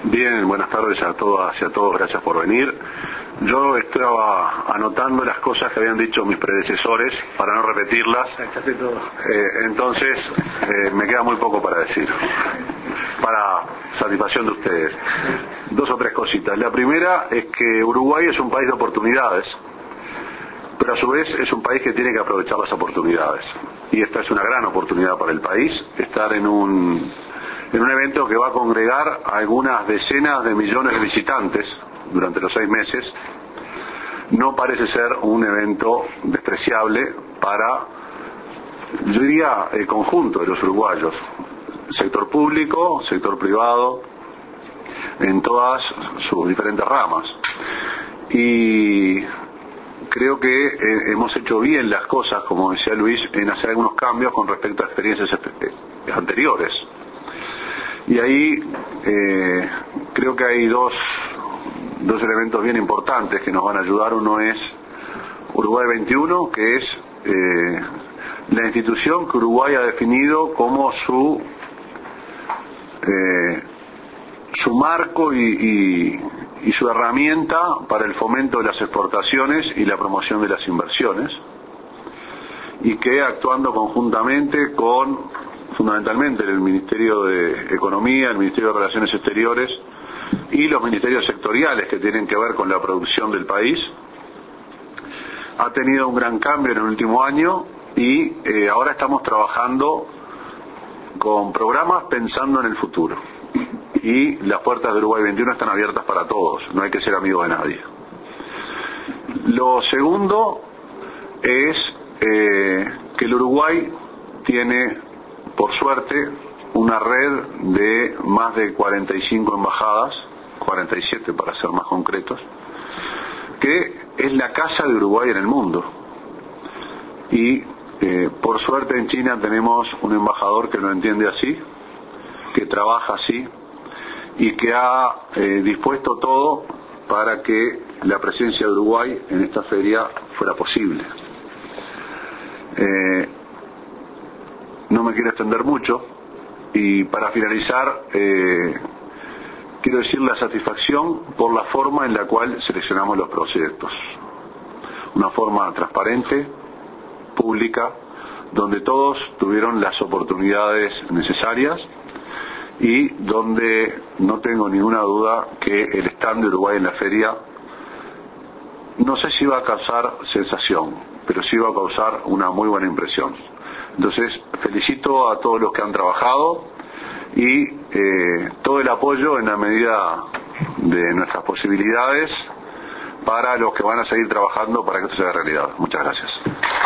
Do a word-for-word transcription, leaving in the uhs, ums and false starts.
Bien, buenas tardes a todas y a todos, gracias por venir. Yo estaba anotando las cosas que habían dicho mis predecesores para no repetirlas. Eh, entonces, eh, me queda muy poco para decir, para satisfacción de ustedes. Dos o tres cositas. La primera es que Uruguay es un país de oportunidades, pero a su vez es un país que tiene que aprovechar las oportunidades. Y esta es una gran oportunidad para el país, estar en un, en un evento que va a congregar a algunas decenas de millones de visitantes durante los seis meses. No parece ser un evento despreciable para, yo diría, el conjunto de los uruguayos, sector público, sector privado, en todas sus diferentes ramas. Y creo que eh, hemos hecho bien las cosas, como decía Luis, en hacer algunos cambios con respecto a experiencias anteriores. Y ahí eh, creo que hay dos, dos elementos bien importantes que nos van a ayudar. Uno es Uruguay veintiuno, que es eh, la institución que Uruguay ha definido como su eh, su marco y, y, y su herramienta para el fomento de las exportaciones y la promoción de las inversiones, y que actuando conjuntamente con fundamentalmente el Ministerio de Economía, el Ministerio de Relaciones Exteriores y los ministerios sectoriales que tienen que ver con la producción del país, ha tenido un gran cambio en el último año y eh, ahora estamos trabajando con programas pensando en el futuro. Y las puertas de Uruguay veintiuno están abiertas para todos, no hay que ser amigo de nadie. Lo segundo es eh, que el Uruguay tiene, por suerte, una red de más de cuarenta y cinco embajadas, cuarenta y siete para ser más concretos, que es la casa de Uruguay en el mundo. Y eh, por suerte en China tenemos un embajador que lo entiende así, que trabaja así, y que ha eh, dispuesto todo para que la presencia de Uruguay en esta feria fuera posible. Eh, no me quiero extender mucho y para finalizar eh, quiero decir la satisfacción por la forma en la cual seleccionamos los proyectos. Una forma transparente, pública, donde todos tuvieron las oportunidades necesarias y donde no tengo ninguna duda que el stand de Uruguay en la feria, no sé si va a causar sensación, pero sí va a causar una muy buena impresión. Entonces, felicito a todos los que han trabajado y eh, todo el apoyo en la medida de nuestras posibilidades para los que van a seguir trabajando para que esto sea realidad. Muchas gracias.